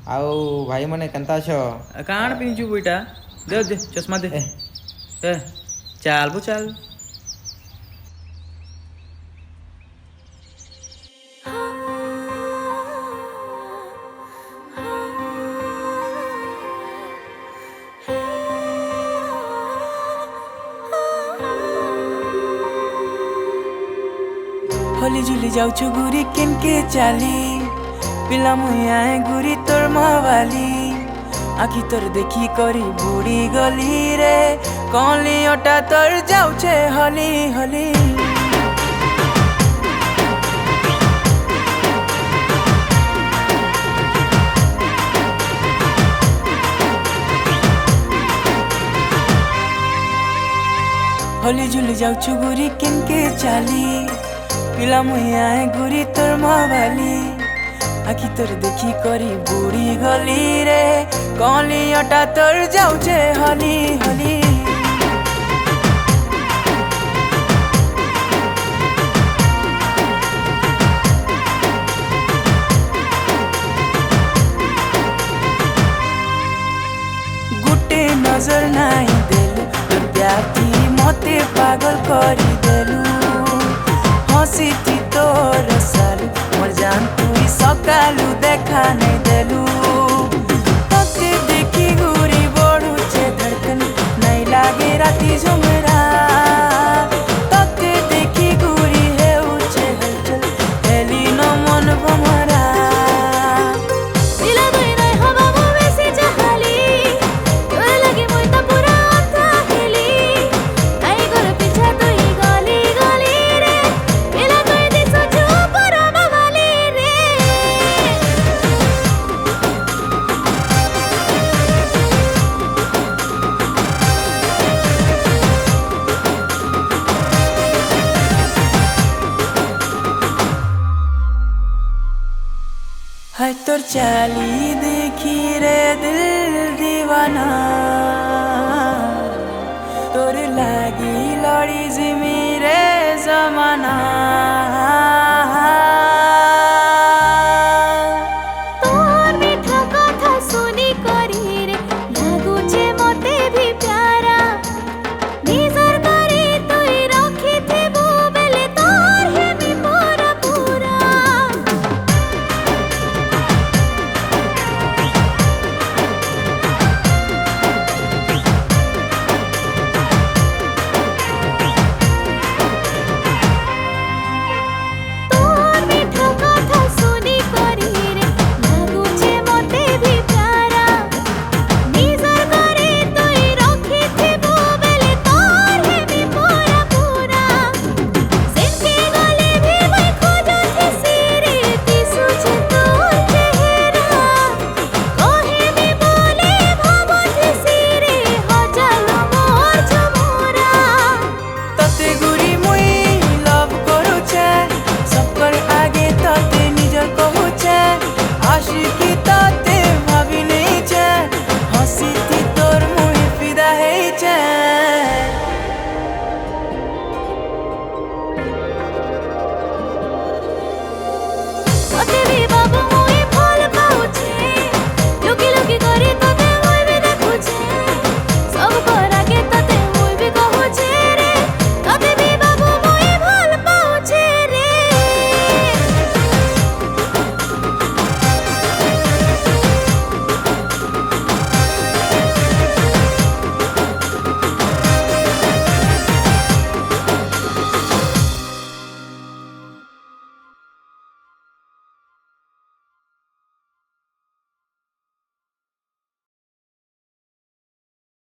ଆଉ ଭାଇ ମାନେ କେନ୍ତା ଅଛ? କାଣ ପିନ୍ଧଛୁ ବୁଇଟା ଦେ ଦେ ଚश्मा ଦେ ଏ ଚାଲ ବୁ ଚାଲ। होली झुली जाऊछु गुरी किनके चाली पिला मुई आए गुरी तोर मावाली आखी तोर देखी करी बुड़ी गली रे कौली ओटा तोर जाऊछे हली हली होली झुली जाऊछु गुरी किनके चाली पिला मुई आए गुरी तोर मावाली आखी तोर देखी करी बुड़ी गली रे कौली ओटा तोर जाऊछे हली हली गुटे नजर नहीं देलु तोर प्यार मते पागल करी देलु हसी थी तोर सालू मोर जान तू सकालू देखा नहीं देलू तते देखी गुरी बड़ू छे धड़कन नहीं लागे राती झुमरा तते देखी गुरी है उछे हलचल हेली न मन भमरा है तोर चाली देखी रे दिल दीवाना तोर लागी लड़ी जिमी रे जमाना।